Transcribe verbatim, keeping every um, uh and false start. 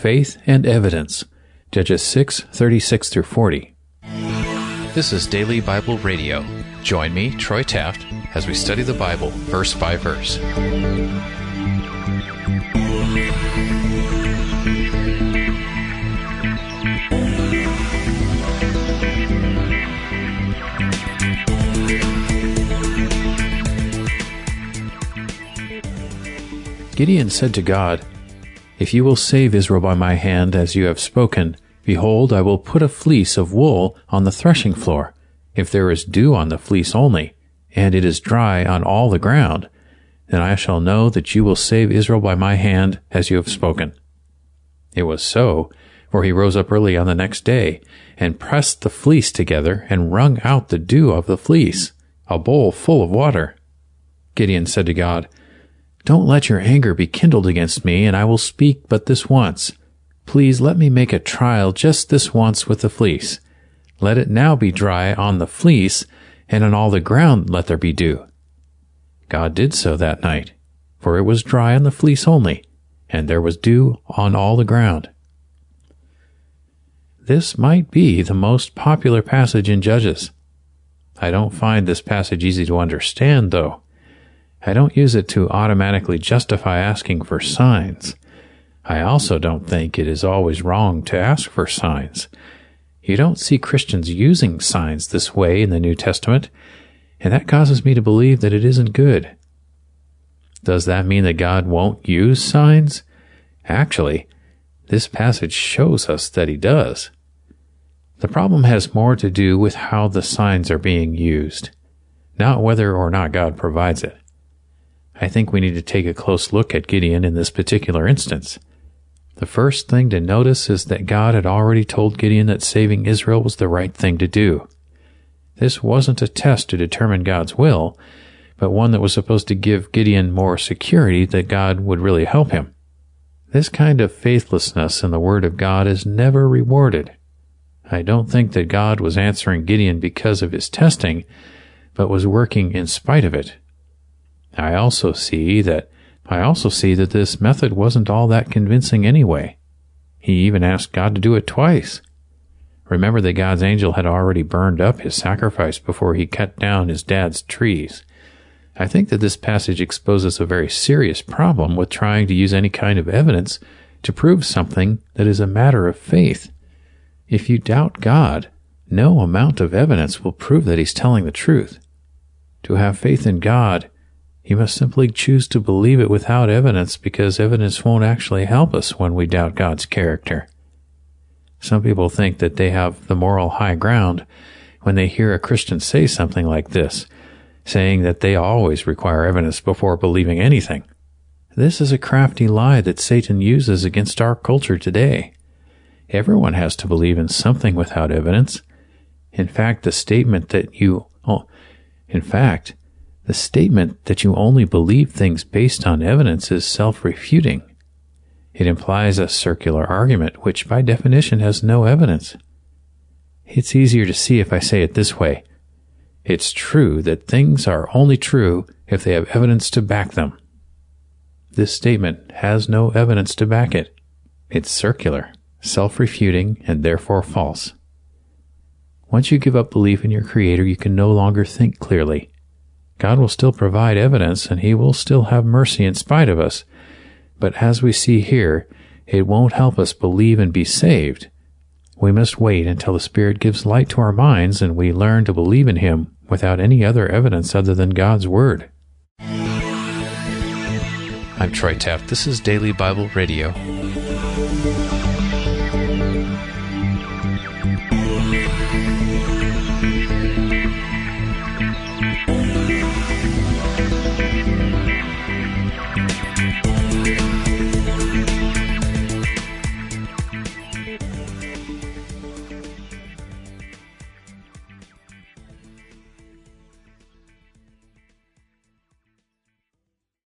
faith and evidence. Judges six, thirty-six through forty. This is Daily Bible Radio. Join me, Troy Taft, as we study the Bible verse by verse. Gideon said to God, "If you will save Israel by my hand, as you have spoken, behold, I will put a fleece of wool on the threshing floor. If there is dew on the fleece only, and it is dry on all the ground, then I shall know that you will save Israel by my hand, as you have spoken." It was so, for he rose up early on the next day, and pressed the fleece together, and wrung out the dew of the fleece, a bowl full of water. Gideon said to God, "Don't let your anger be kindled against me, and I will speak but this once. Please let me make a trial just this once with the fleece. Let it now be dry on the fleece, and on all the ground let there be dew." God did so that night, for it was dry on the fleece only, and there was dew on all the ground. This might be the most popular passage in Judges. I don't find this passage easy to understand, though. I don't use it to automatically justify asking for signs. I also don't think it is always wrong to ask for signs. You don't see Christians using signs this way in the New Testament, and that causes me to believe that it isn't good. Does that mean that God won't use signs? Actually, this passage shows us that he does. The problem has more to do with how the signs are being used, not whether or not God provides it. I think we need to take a close look at Gideon in this particular instance. The first thing to notice is that God had already told Gideon that saving Israel was the right thing to do. This wasn't a test to determine God's will, but one that was supposed to give Gideon more security that God would really help him. This kind of faithlessness in the Word of God is never rewarded. I don't think that God was answering Gideon because of his testing, but was working in spite of it. I also see that I also see that this method wasn't all that convincing anyway. He even asked God to do it twice. Remember that God's angel had already burned up his sacrifice before he cut down his dad's trees. I think that this passage exposes a very serious problem with trying to use any kind of evidence to prove something that is a matter of faith. If you doubt God, no amount of evidence will prove that he's telling the truth. To have faith in God, you must simply choose to believe it without evidence, because evidence won't actually help us when we doubt God's character. Some people think that they have the moral high ground when they hear a Christian say something like this, saying that they always require evidence before believing anything. This is a crafty lie that Satan uses against our culture today. Everyone has to believe in something without evidence. In fact, the statement that you, oh, in fact, The statement that you only believe things based on evidence is self-refuting. It implies a circular argument, which by definition has no evidence. It's easier to see if I say it this way. It's true that things are only true if they have evidence to back them. This statement has no evidence to back it. It's circular, self-refuting, and therefore false. Once you give up belief in your Creator, you can no longer think clearly. God will still provide evidence, and He will still have mercy in spite of us. But as we see here, it won't help us believe and be saved. We must wait until the Spirit gives light to our minds and we learn to believe in Him without any other evidence other than God's Word. I'm Troy Taft. This is Daily Bible Radio.